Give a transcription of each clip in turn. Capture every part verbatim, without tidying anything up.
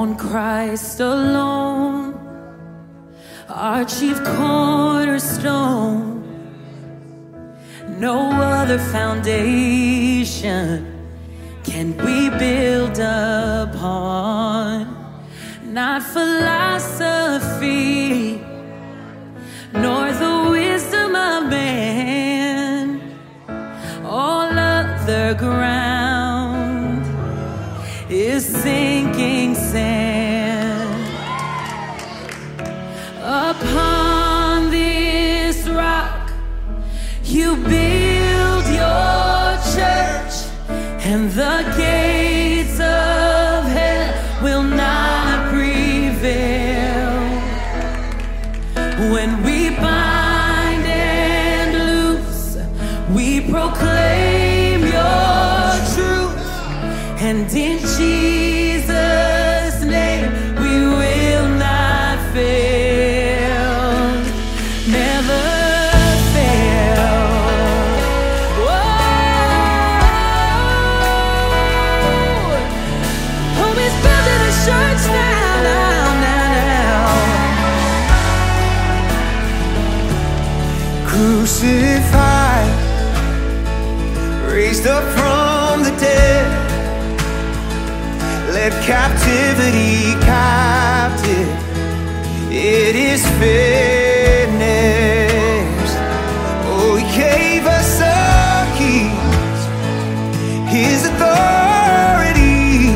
on Christ alone, our chief cornerstone. No other foundation can we build upon. Not philosophy, nor the wisdom of man. All other ground is sinking sand. Upon this rock you build your church, and the gates of hell will not prevail. When we bind and loose, we proclaim your truth, and in Jesus' name we will not fail, never fail. Whoa. Oh, he's building a church now, now, now, now. Crucified, raised up from the dead, led captivity captive. It is finished. Oh, he gave us the keys, his authority.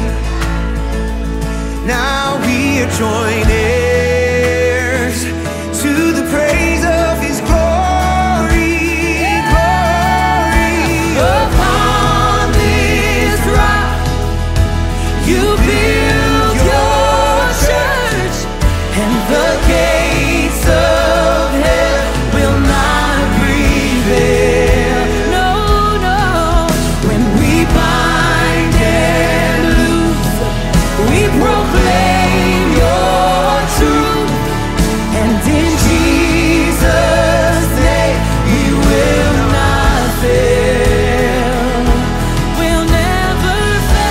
Now we are joint heirs to the praise of his glory, glory. Upon this rock you build your church, and the gates of hell will not prevail. No, no. When we bind and loose, we proclaim your truth, and in Jesus' name we will not fail. We'll never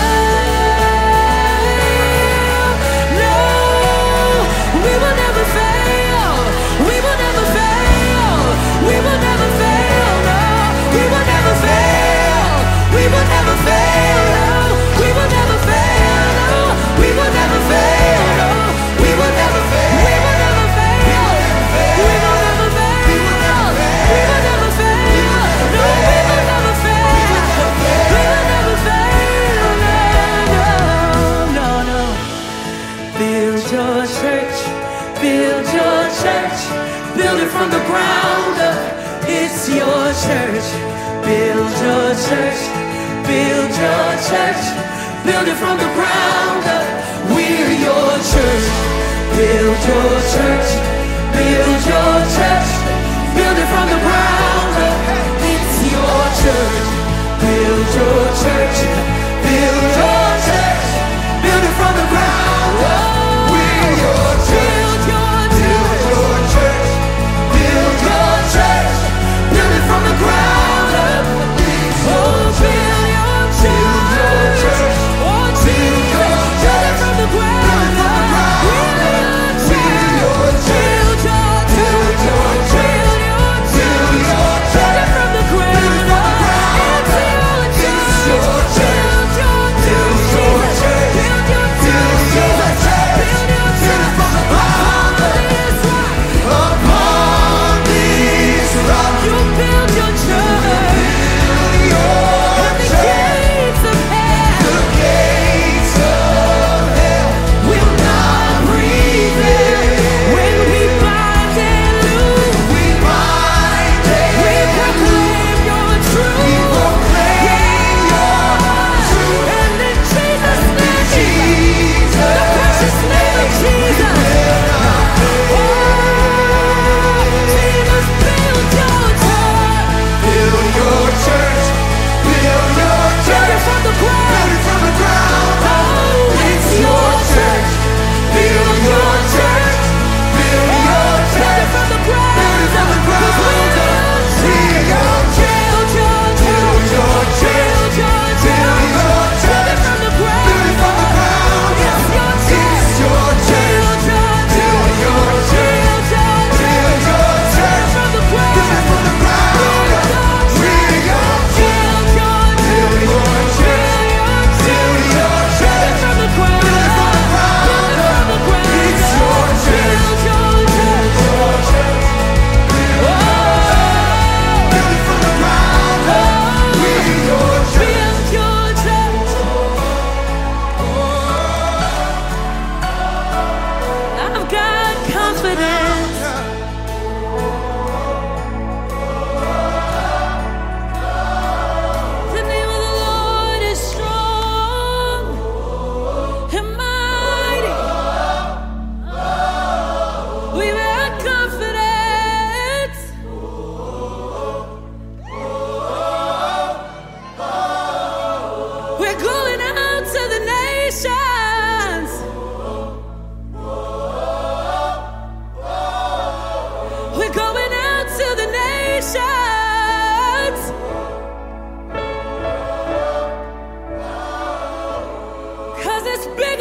fail. No, we will never fail. We will never fail. We will never fail. No, we will never fail. We will never fail. No, we will never fail. No, we will never fail. No, we will never fail. We will never fail. We will never fail. We will never fail. No, we will never fail. We will never fail. No, no, no. Build your church. Build your church. Build it from the ground up. It's your church. Build your church. Build your church. Build it from the ground up. We're your church. Build your church. Build your church. Build it from the ground up. It's your church. Build your church. Build your church. Build it from the ground up. We're your church. Build your church. Build your church. Build it from the ground up. Oh, build your church. Oh, Jesus. Build it from the ground up. We're your church. Build your church. Build your church. Build your church.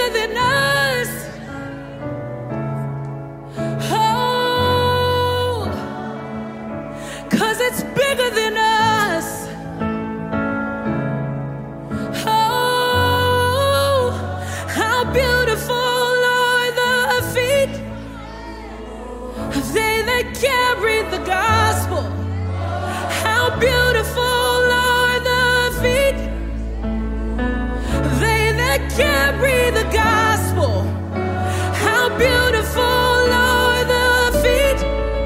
bigger than us. Oh, 'cause it's bigger than us. Oh, how beautiful are the feet of they that carry the gospel. How beautiful are the feet, they that carry the gospel. How beautiful are the feet,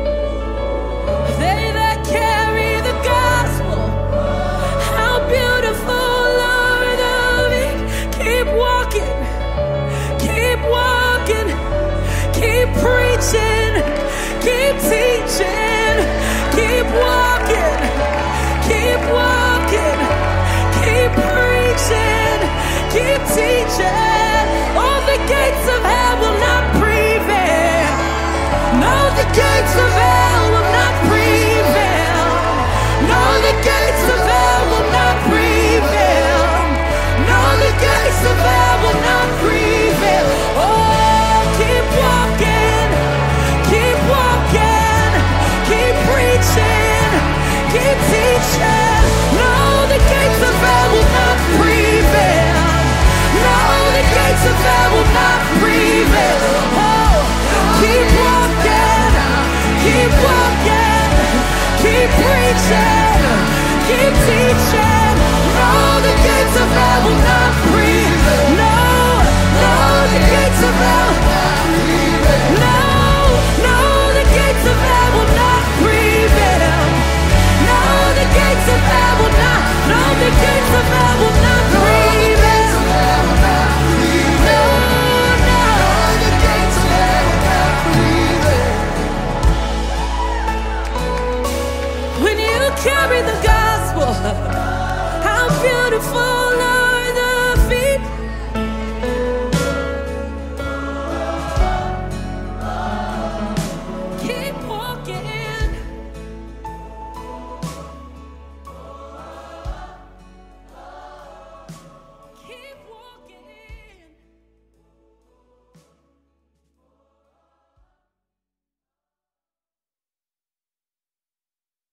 they that carry the gospel. How beautiful are the feet. Keep walking, keep walking, keep preaching, keep teaching, keep walking, keep walking, keep preaching, keep teaching. All the gates of hell will not prevail. No, the gates of hell will not prevail. No, the gates of hell will not prevail. No, the gates of hell will not prevail. Oh, keep walking, keep walking, keep preaching, keep teaching. No, the gates of hell will not prevail. No, the gates of hell will not prevail. Oh, keep walking, keep walking, keep preaching, keep teaching. No, the gates of hell will not prevail. No, no, the gates of hell. No, no, the gates of hell will not prevail. No, the gates of hell will not. No, the gates of hell will not prevail. No, no, the gates of hell will not prevail. When you carry the gospel, how beautiful